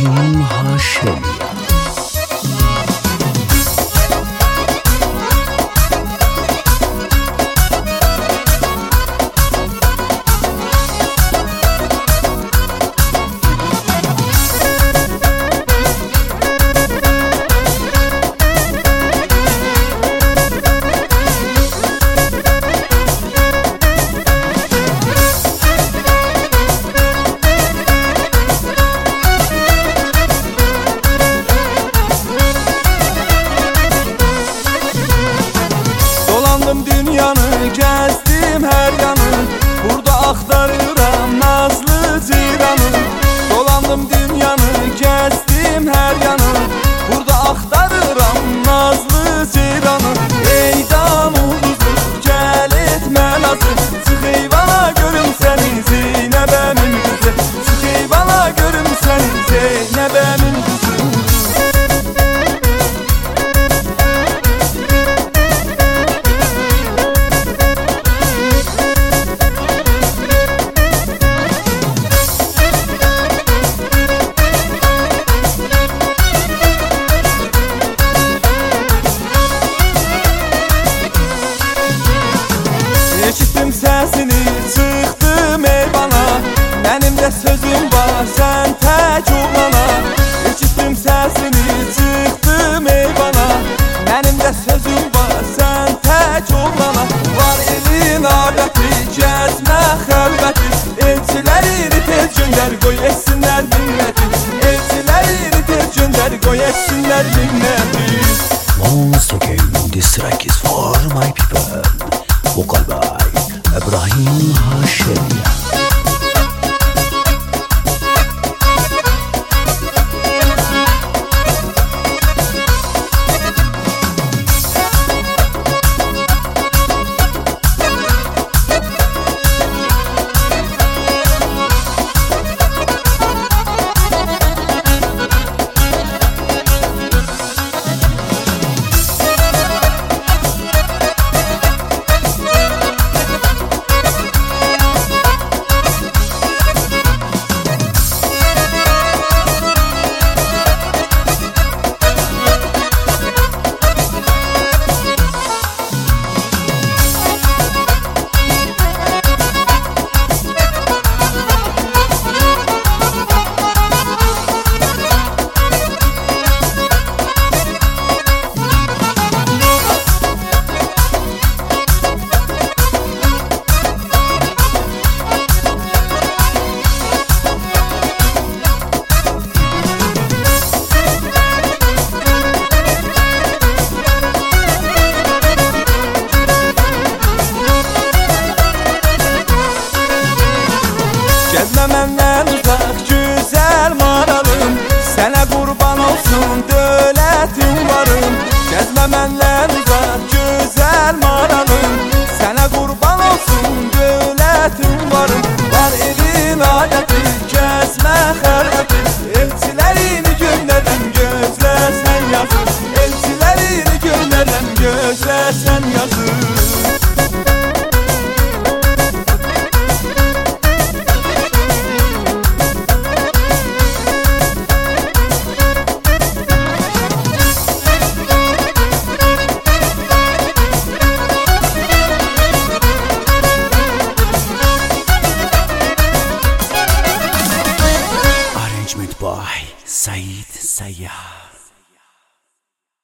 İbrahim Haşim. Dünyanı gezdim her yanı, burada axtarıram nazlı ceyranı. Dolandım dünyanı gezdim her yanı, burada axtarıram nazlı ceyranı. Eydan ulduzu gəl etmə lazı, çıx eyvana görüm səni Zeynəbəmin qızı. Çıx eyvana görüm səni Zeynəbəmin qızı. Eşitdim səsini, çıxdım eyvana, mənim də sözüm var, sən tək oğlana. Eşitdim səsini, çıxdım eyvana, mənim də sözüm var, sən tək oğlana. Var elin adəti, gəzmə xəlvəti, elçilərini tez göndər, qoy etsinlər minnəti. Elçilərini tez göndər, qoy etsinlər minnəti. Once again, this track is for my people. Vocal by İbrahim Haşim. Gezmə məndən uzaq, gözəl maralım, sənə qurban olsun dövlətim varım. Gezmə məndən uzaq, gözəl maralım, sənə qurban olsun dövlətim varım. Var evin adəti, gəzmə xəlvəti, elçilərini göndərəm, gözləsən yazır. Elçilərini göndərəm, gözləsən yazır. By Said Sayyah.